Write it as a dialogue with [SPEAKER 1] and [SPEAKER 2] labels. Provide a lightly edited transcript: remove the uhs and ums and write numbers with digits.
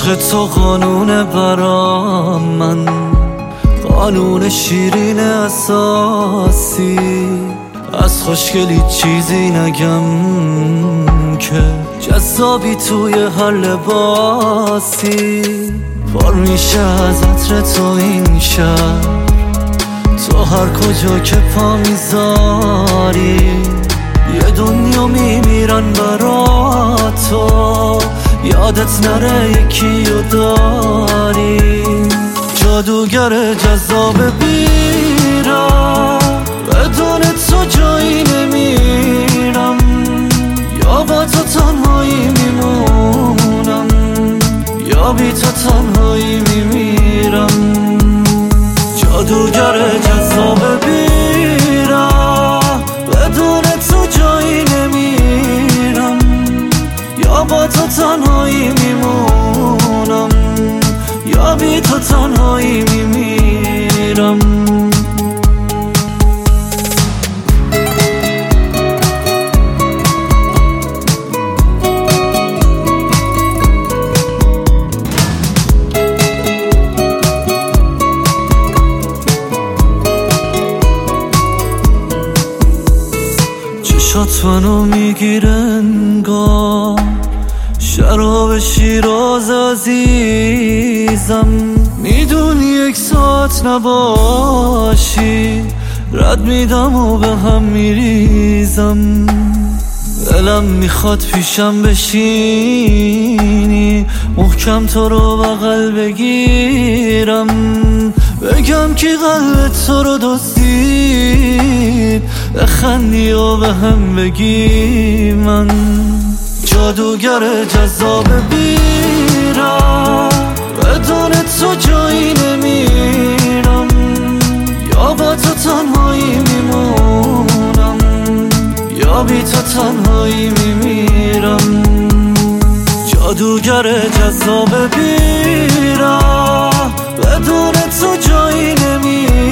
[SPEAKER 1] عشق تو قانونه برام، من قانون شیرین اساسی. از خوشگلی چیزی نگم که جذابی توی هر لباسی. پر میشه از عطر تو این شب، تو هر کجا که پا میذاری یه دنیا میمیرن برا تو. یادت نره یکیو داری، جادوگر جذاب بیرم. بدون تو جایی نمیرم، یا با تو تنهایی میمونم یا بی تو تنهایی میمیرم. جادوگر جذاب بیرم، بدون تو جایی نمیرم، یا با تو تنهایی میمونم یا بی تو تنهایی میمیرم. چشات منو میگیره انگار شراب شیراز عزیزم. میدونی یک ساعت نباشی رد میدم و به هم میریزم. دلم میخواد پیشم بشینی، محکم تو رو بغل بگیرم، بگم که قلب تو رو دزدید، بخندی و به هم بگی من جادوگر جذاب بیرم. بدون تو جایی نمیرم، یا با تو تنهایی میمونم یا بی تو تنهایی میمیرم. جادوگر جذاب بیرم، بدون تو جایی نمیرم،